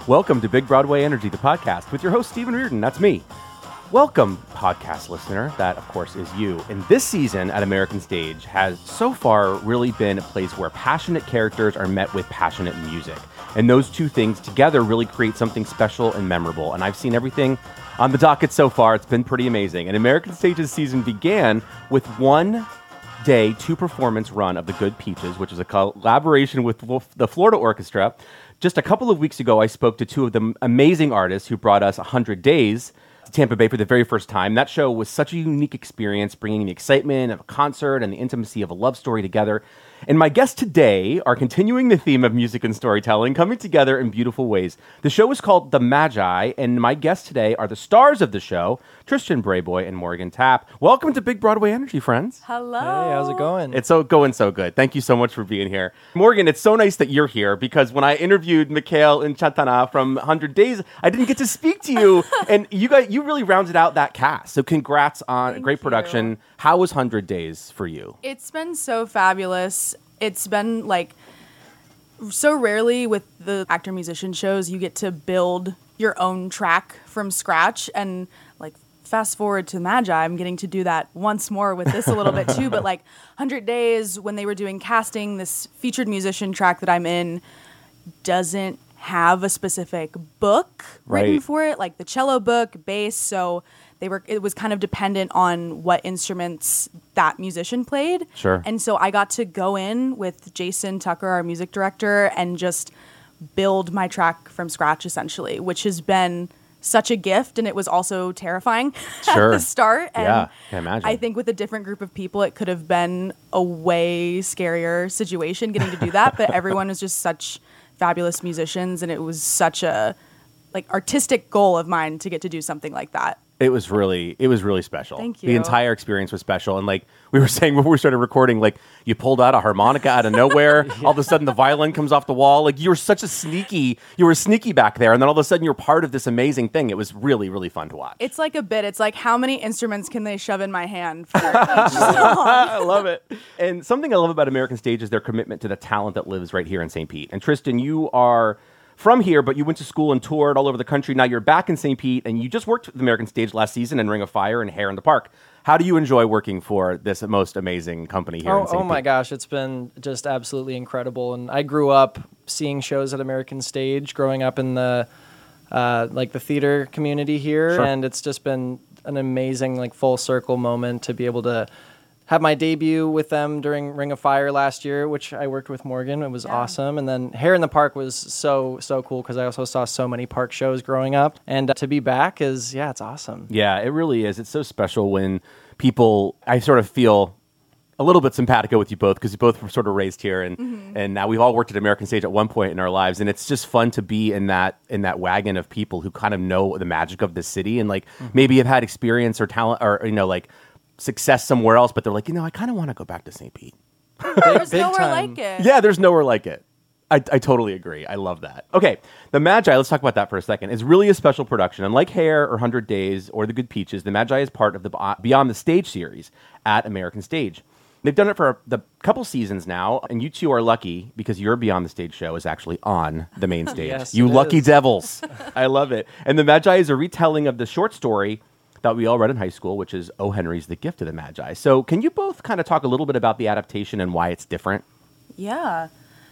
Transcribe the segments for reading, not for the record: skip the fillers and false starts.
Welcome to Big Broadway Energy, the podcast, with your host, Stephen Reardon. That's me. Welcome, podcast listener. That, of course, is you. And this season at American Stage has so far really been a place where passionate characters are met with passionate music. And those two things together really create something special and memorable. And I've seen everything on the docket so far. It's been pretty amazing. And American Stage's season began with one day, 2-performance run of The Good Peaches, which is a collaboration with the Florida Orchestra. Just a couple of weeks ago, I spoke to two of the amazing artists who brought us 100 Days to Tampa Bay for the very first time. That show was such a unique experience, bringing the excitement of a concert and the intimacy of a love story together. And my guests today are continuing the theme of music and storytelling, coming together in beautiful ways. The show is called The Magi, and my guests today are the stars of the show, Tristan Brayboy and Morgan Tapp. Welcome to Big Broadway Energy, friends. Hello. Hey, how's it going? It's going so good. Thank you so much for being here. Morgan, it's so nice that you're here because when I interviewed Mikhail and Chantana from 100 Days, I didn't get to speak to you. And you really rounded out that cast. So congrats on a great production. How was 100 Days for you? It's been so fabulous. It's been so rarely with the actor-musician shows, you get to build your own track from scratch. And fast forward to Magi, I'm getting to do that once more with this a little bit too. But 100 Days, when they were doing casting, this featured musician track that I'm in doesn't have a specific book written for it, like the cello book, bass. So it was kind of dependent on what instruments that musician played. Sure. And so I got to go in with Jason Tucker, our music director, and just build my track from scratch, essentially, which has been such a gift. And it was also terrifying at the start. And yeah, can imagine. I think with a different group of people, it could have been a way scarier situation getting to do that. But everyone was just such fabulous musicians, and it was such a artistic goal of mine to get to do something like that. It was really special. Thank you. The entire experience was special. And we were saying before we started recording, you pulled out a harmonica out of nowhere. All of a sudden the violin comes off the wall. You were sneaky back there. And then all of a sudden you're part of this amazing thing. It was really, really fun to watch. It's like a bit. It's like, how many instruments can they shove in my hand for each song? I love it. And something I love about American Stage is their commitment to the talent that lives right here in St. Pete. And Tristan, you are from here, but you went to school and toured all over the country. Now you're back in St. Pete, and you just worked with the American Stage last season in Ring of Fire and Hair in the Park. How do you enjoy working for this most amazing company here in St. Pete? Oh my gosh, it's been just absolutely incredible. And I grew up seeing shows at American Stage, growing up in the the theater community here, Sure. And it's just been an amazing full circle moment to be able to have my debut with them during Ring of Fire last year, which I worked with Morgan. It was awesome. And then Hair in the Park was so cool because I also saw so many park shows growing up. And to be back it's awesome. Yeah, it really is. It's so special when people, I sort of feel a little bit simpatico with you both because you both were sort of raised here. And now we've all worked at American Stage at one point in our lives. And it's just fun to be in that wagon of people who kind of know the magic of the city and maybe have had experience or talent or, success somewhere else, but they're I kind of want to go back to St. Pete. There's Big nowhere time. like it. Yeah, there's nowhere like it. I totally agree. I love that. Okay, The Magi, let's talk about that for a second, is really a special production. Unlike Hair or 100 Days or The Good Peaches, The Magi is part of the Beyond the Stage series at American Stage. They've done it for a couple seasons now, and you two are lucky because your Beyond the Stage show is actually on the main stage. Yes, you it lucky is. devils. I love it. And The Magi is a retelling of the short story that we all read in high school, which is O. Henry's The Gift of the Magi. So can you both kind of talk a little bit about the adaptation and why it's different? Yeah.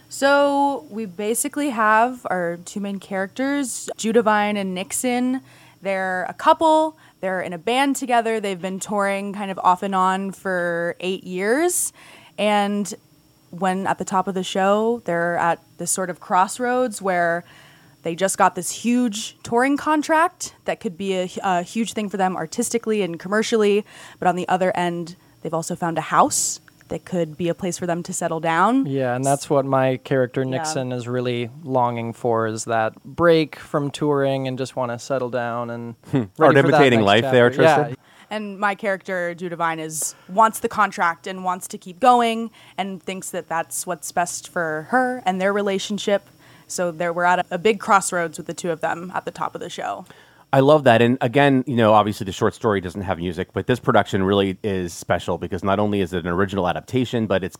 So we basically have our two main characters, Judavine and Nixon. They're a couple. They're in a band together. They've been touring kind of off and on for 8 years. And when at the top of the show, they're at this sort of crossroads where they just got this huge touring contract that could be a huge thing for them artistically and commercially. But on the other end, they've also found a house that could be a place for them to settle down. Yeah, and that's what my character Nixon is really longing for, is that break from touring and just want to settle down and Start imitating life there, Tristan. Yeah. And my character, Judavine, wants the contract and wants to keep going and thinks that that's what's best for her and their relationship. So we're at a big crossroads with the two of them at the top of the show. I love that. And again, obviously the short story doesn't have music, but this production really is special because not only is it an original adaptation, but it's got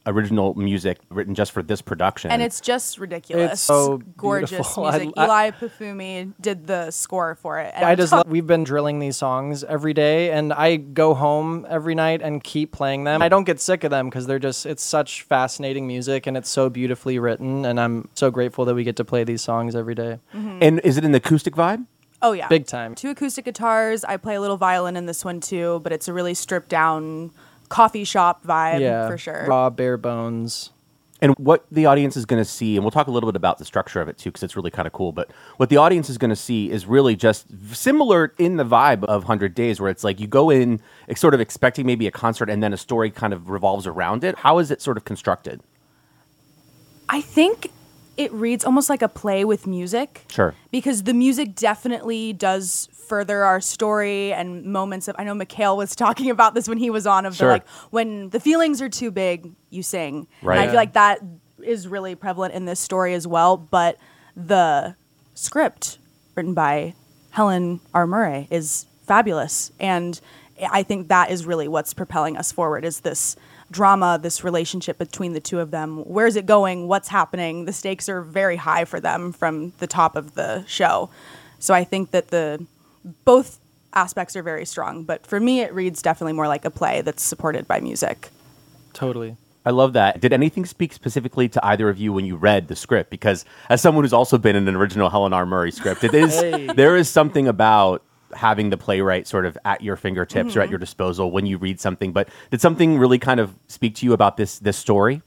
original music written just for this production. And it's just ridiculous. It's so gorgeous beautiful. music. Eli Pafumi did the score for it. And I just love, we've been drilling these songs every day, and I go home every night and keep playing them. I don't get sick of them because it's such fascinating music, and it's so beautifully written, and I'm so grateful that we get to play these songs every day. Mm-hmm. And is it an acoustic vibe? Oh, yeah. Big time. 2 acoustic guitars. I play a little violin in this one, too, but it's a really stripped down coffee shop vibe for sure. Raw, bare bones. And what the audience is going to see, and we'll talk a little bit about the structure of it too, because it's really kind of cool, but what the audience is going to see is really just similar in the vibe of 100 Days, where it's like you go in sort of expecting maybe a concert and then a story kind of revolves around it. How is it sort of constructed? I think it reads almost like a play with music. Sure. Because the music definitely does further our story and moments of, I know Mikhail was talking about this when he was on, of Sure. the, like, when the feelings are too big, you sing. Right. And I feel like that is really prevalent in this story as well. But the script written by Helen R. Murray is fabulous. And I think that is really what's propelling us forward, is this drama, this relationship between the two of them. Where's it going? What's happening? The stakes are very high for them from the top of the show. So I think that both aspects are very strong. But for me, it reads definitely more like a play that's supported by music. Totally. I love that. Did anything speak specifically to either of you when you read the script? Because as someone who's also been in an original Helen R. Murray script, there is something about having the playwright sort of at your fingertips or at your disposal when you read something. But did something really kind of speak to you about this story?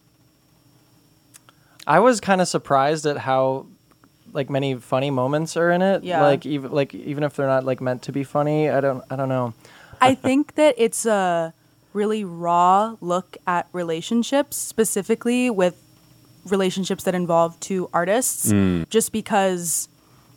I was kind of surprised at how many funny moments are in it. Yeah. Even if they're not meant to be funny, I don't know. I think that it's a really raw look at relationships, specifically with relationships that involve 2 artists, just because,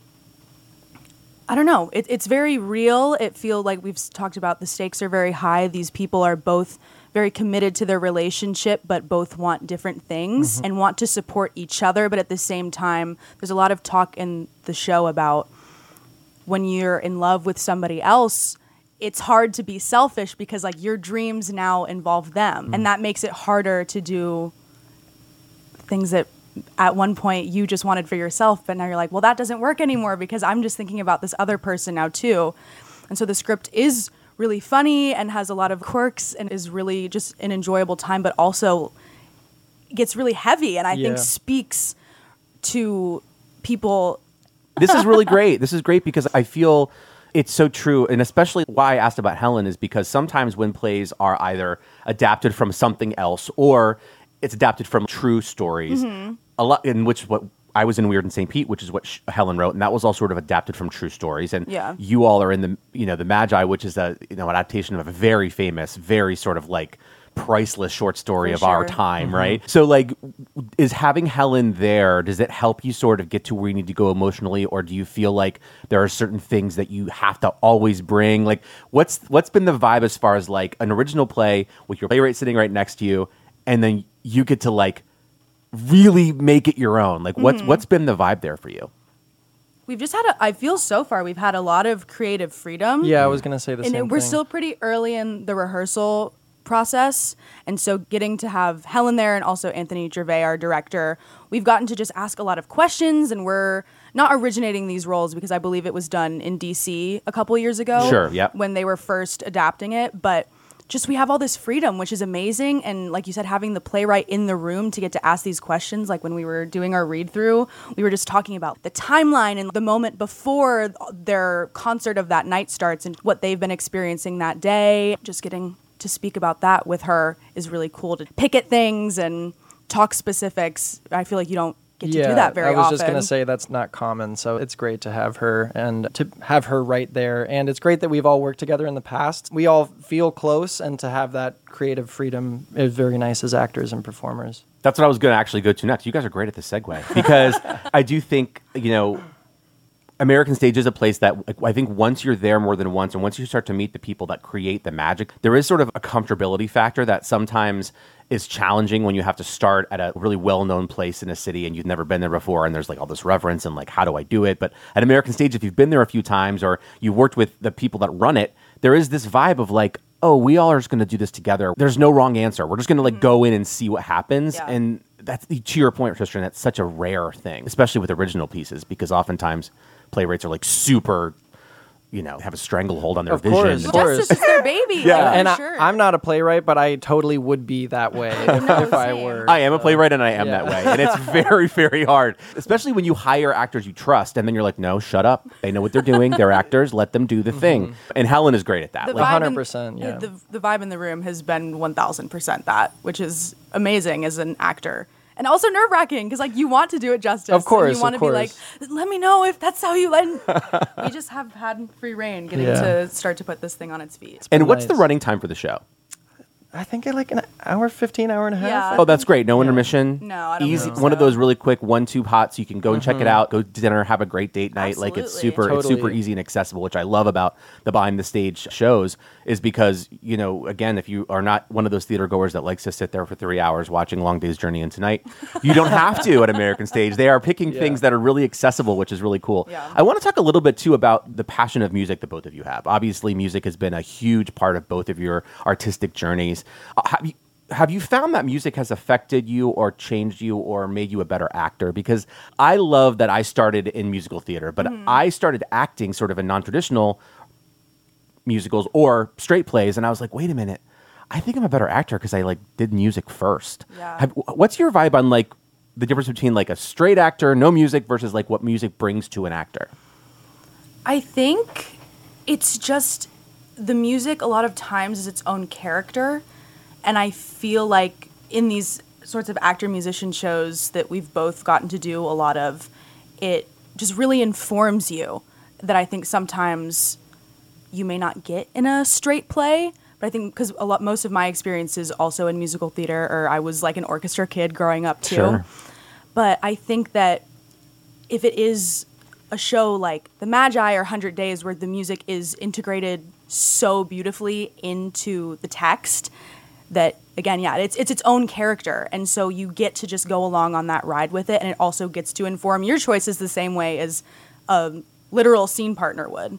I don't know, it's very real. It feels like we've talked about the stakes are very high. These people are both very committed to their relationship, but both want different things and want to support each other. But at the same time, there's a lot of talk in the show about when you're in love with somebody else, it's hard to be selfish because your dreams now involve them. And that makes it harder to do things that at one point you just wanted for yourself, but now you're like, well, that doesn't work anymore because I'm just thinking about this other person now too. And so the script is really funny and has a lot of quirks and is really just an enjoyable time, but also gets really heavy and I think speaks to people. This is really great. This is great because I feel it's so true. And especially why I asked about Helen is because sometimes when plays are either adapted from something else or it's adapted from true stories, a lot in which what I was in Weird and St. Pete, which is what Helen wrote, and that was all sort of adapted from true stories. And you all are in the Magi, which is an adaptation of a very famous, very sort of priceless short story of our time, right? So is having Helen there, does it help you sort of get to where you need to go emotionally, or do you feel like there are certain things that you have to always bring? What's been the vibe as far as an original play with your playwright sitting right next to you, and then you get to really make it your own? What's been the vibe there for you? We've just had I feel so far we've had a lot of creative freedom. Yeah, I was going to say the same thing. And we're still pretty early in the rehearsal process. And so getting to have Helen there and also Anthony Gervais, our director, we've gotten to just ask a lot of questions, and we're not originating these roles because I believe it was done in DC a couple years ago. Sure, yep. When they were first adapting it. But just we have all this freedom, which is amazing. And like you said, having the playwright in the room to get to ask these questions, like when we were doing our read through, we were just talking about the timeline and the moment before their concert of that night starts and what they've been experiencing that day. Just getting to speak about that with her is really cool, to pick at things and talk specifics. I feel like you don't get to do that very often. I was just going to say that's not common, so it's great to have her and to have her right there. And it's great that we've all worked together in the past. We all feel close, and to have that creative freedom is very nice as actors and performers. That's what I was going to actually go to next. You guys are great at the segue because I do think, American Stage is a place that I think once you're there more than once, and once you start to meet the people that create the magic, there is sort of a comfortability factor that sometimes is challenging when you have to start at a really well-known place in a city and you've never been there before, and there's all this reverence and how do I do it? But at American Stage, if you've been there a few times or you worked with the people that run it, there is this vibe of oh, we all are just going to do this together. There's no wrong answer. We're just going to like go in and see what happens. Yeah. And that's, to your point, Tristan, that's such a rare thing, especially with original pieces, because oftentimes playwrights are like super, have a stranglehold on their Of vision. course, of course. Justice is their baby. Yeah. like, And for sure. I'm not a playwright, but I totally would be that way if I same. were. I am a playwright and I am Yeah. that way. And it's very, very hard, especially when you hire actors you trust and then you're like, no, shut up. They know what they're doing. They're actors. Let them do the thing. And Helen is great at that. The Like, vibe in- 100%, yeah. The vibe in the room has been 1000% that, which is amazing as an actor. And also nerve-wracking because like you want to do it justice. Of course, and you want of to be like, course. let me know if that's how you let. We just have had free reign getting Yeah. to start to put this thing on its feet. and what's the Nice. running time for the show? I think like an hour, 15, hour and a half. Yeah. Oh, that's great. No intermission. No, I don't Easy. think One of so. those really quick 1-2 hot, so you can go and check it out. Go to dinner, have a great date night. Like it's Absolutely. super Totally. easy and accessible, which I love about the behind the stage shows. Is because again, if you are not one of those theater goers that likes to sit there for 3 hours watching Long Day's Journey into Night, you don't have to at American Stage. They are picking things that are really accessible, which is really cool. Yeah. I want to talk a little bit too about the passion of music that both of you have. Obviously, music has been a huge part of both of your artistic journeys. Have you found that music has affected you or changed you or made you a better actor? Because I love that I started in musical theater, but I started acting sort of in non-traditional musicals or straight plays, and I was like, wait a minute, I think I'm a better actor because I like did music first. Yeah. What's your vibe on like the difference between like a straight actor, no music, versus like what music brings to an actor? I think it's just the music a lot of times is its own character. And I feel like in these sorts of actor-musician shows that we've both gotten to do a lot of, it just really informs you that I think sometimes you may not get in a straight play. But I think because most of my experiences also in musical theater, or I was like an orchestra kid growing up too. Sure. But I think that if it is a show like The Magi or 100 Days where the music is integrated so beautifully into the text, that again, it's its own character, and so you get to just go along on that ride with it, and it also gets to inform your choices the same way as a literal scene partner would.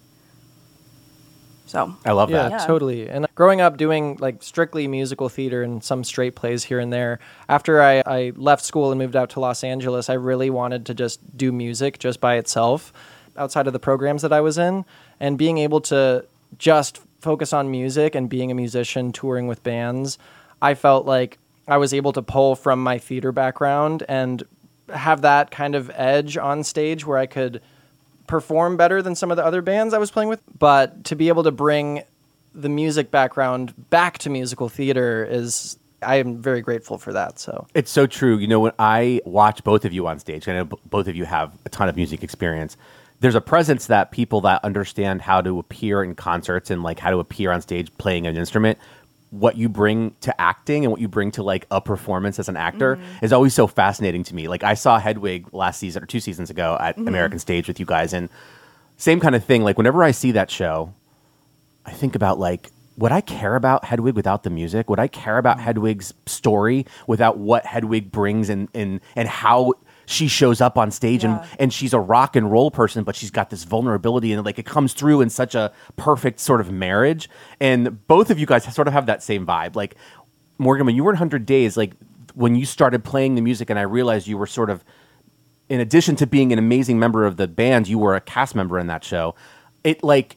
So I love Yeah, that. Yeah. totally. And growing up doing like strictly musical theater and some straight plays here and there, after I left school and moved out to Los Angeles, I really wanted to just do music just by itself outside of the programs that I was in. And being able to just focus on music and being a musician touring with bands, I felt like I was able to pull from my theater background and have that kind of edge on stage where I could perform better than some of the other bands I was playing with. But to be able to bring the music background back to musical theater I am very grateful for that. So It's so true. When I watch both of you on stage, I know both of you have a ton of music experience. There's a presence that people that understand how to appear in concerts and like how to appear on stage playing an instrument, what you bring to acting and what you bring to like a performance as an actor is always so fascinating to me. Like I saw Hedwig last season or 2 seasons ago at American Stage with you guys, and same kind of thing. Like whenever I see that show, I think about like, would I care about Hedwig without the music? Would I care about Hedwig's story without what Hedwig brings and how she shows up on stage Yeah. and she's a rock and roll person, but she's got this vulnerability and like it comes through in such a perfect sort of marriage. And both of you guys sort of have that same vibe. Like Morgan, when you were in 100 Days, like when you started playing the music and I realized you were sort of, in addition to being an amazing member of the band, you were a cast member in that show. It like,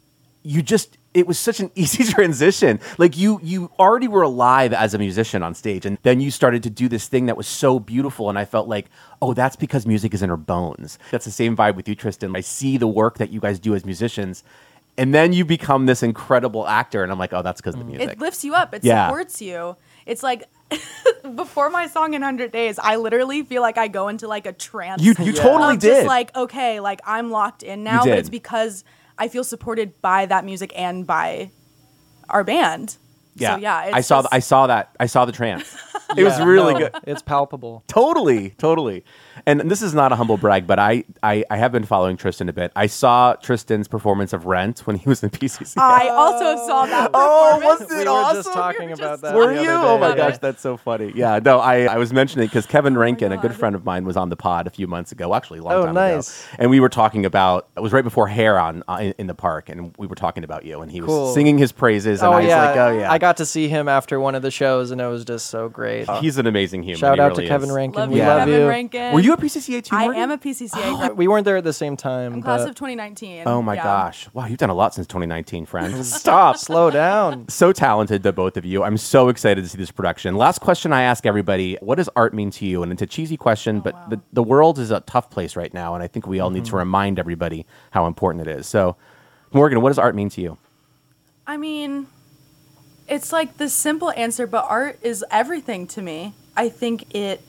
it was such an easy transition. Like you already were alive as a musician on stage, and then you started to do this thing that was so beautiful, and I felt like, oh, that's because music is in her bones. That's the same vibe with you, Tristan. I see the work that you guys do as musicians, and then you become this incredible actor, and I'm like, oh, that's because of the music. it lifts you up. It Yeah. supports you. It's like before my song in 100 Days, I literally feel like I go into like a trance. You totally of did. Just like, okay, like I'm locked in now, You but did. it's because I feel supported by that music and by our band. yeah, So, yeah. I saw the trance. It was Yeah, really no, good. It's palpable. Totally. And this is not a humble brag, but I have been following Tristan a bit. I saw Tristan's performance of Rent when he was in PCCA. I also saw that. Oh, performance. was it We were awesome? just talking about that. Were the you? other Oh day. my Love gosh, it. that's so funny. Yeah, no, I was mentioning it because Kevin Rankin, a good God. friend of mine, was on the pod a few months ago, actually a long Oh, time nice. ago. And we were talking about, it was right before Hair on in the park, and we were talking about you, and he was Cool. singing his praises, and I was like, oh yeah. I got to see him after one of the shows, and it was just so great. He's an amazing human. Shout He out really to Kevin is. Rankin. Love we you, love Kevin you. Rankin. Were you at PCCA too, I Morgan? am a PCCA grad. We weren't there at the same time. Class but of 2019. Oh my Yeah. gosh. Wow, you've done a lot since 2019, friend. Stop. slow down. So talented, the both of you. I'm so excited to see this production. Last question I ask everybody, what does art mean to you? And it's a cheesy question, but wow. the world is a tough place right now, and I think we all need to remind everybody how important it is. So, Morgan, what does art mean to you? I mean, it's like the simple answer, but art is everything to me. I think it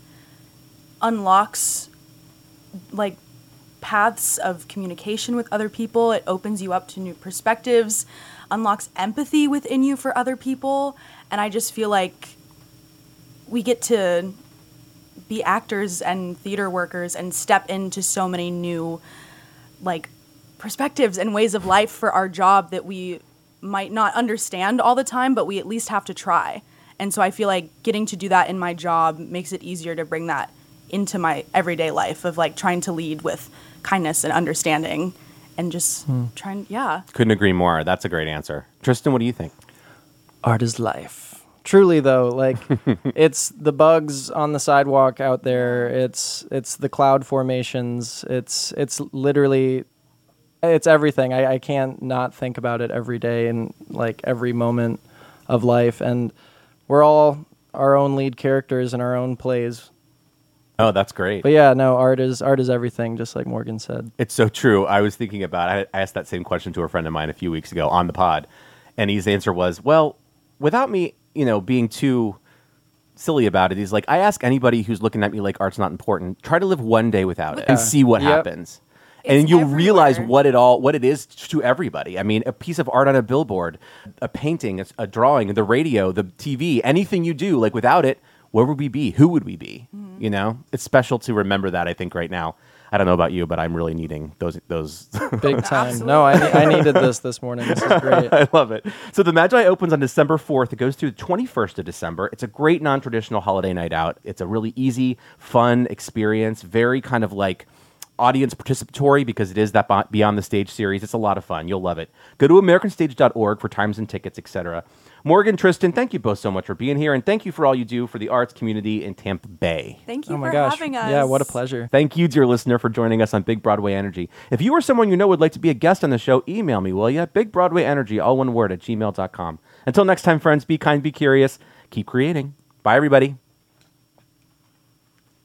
unlocks like paths of communication with other people. It opens you up to new perspectives, unlocks empathy within you for other people. And I just feel like we get to be actors and theater workers and step into so many new like perspectives and ways of life for our job that we might not understand all the time, but we at least have to try. And so I feel like getting to do that in my job makes it easier to bring that into my everyday life of like trying to lead with kindness and understanding and just trying, yeah. Couldn't agree more. That's a great answer. Tristan, what do you think? Art is life. Truly, though, like it's the bugs on the sidewalk out there. It's the cloud formations. It's literally, it's everything. I can't not think about it every day and like every moment of life. And we're all our own lead characters in our own plays. Oh, that's great. But yeah, no, art is everything, just like Morgan said. It's so true. I was thinking about, I asked that same question to a friend of mine a few weeks ago on the pod, and his answer was, well, without me, being too silly about it, he's like, I ask anybody who's looking at me like art's not important, try to live one day without it and see what Yep. happens. It's And you'll realize everywhere. what it is to everybody. I mean, a piece of art on a billboard, a painting, a drawing, the radio, the TV, anything you do, like without it, where would we be? Who would we be? It's special to remember that, I think, right now. I don't know about you, but I'm really needing those. Big time. Absolutely. No, I needed this morning. This is great. I love it. So the Magi opens on December 4th. It goes through the 21st of December. It's a great non-traditional holiday night out. It's a really easy, fun experience, very kind of like audience participatory because it is that Beyond the Stage series. It's a lot of fun. You'll love it. Go to americanstage.org for times and tickets, etc. Morgan, Tristan, thank you both so much for being here, and thank you for all you do for the arts community in Tampa Bay. Thank you Oh my for gosh. having us. Yeah, what a pleasure. Thank you, dear listener, for joining us on Big Broadway Energy. If you or someone you know would like to be a guest on the show, email me, will you? BigBroadwayEnergy, all one word, @gmail.com. Until next time, friends, be kind, be curious, keep creating. Bye, everybody.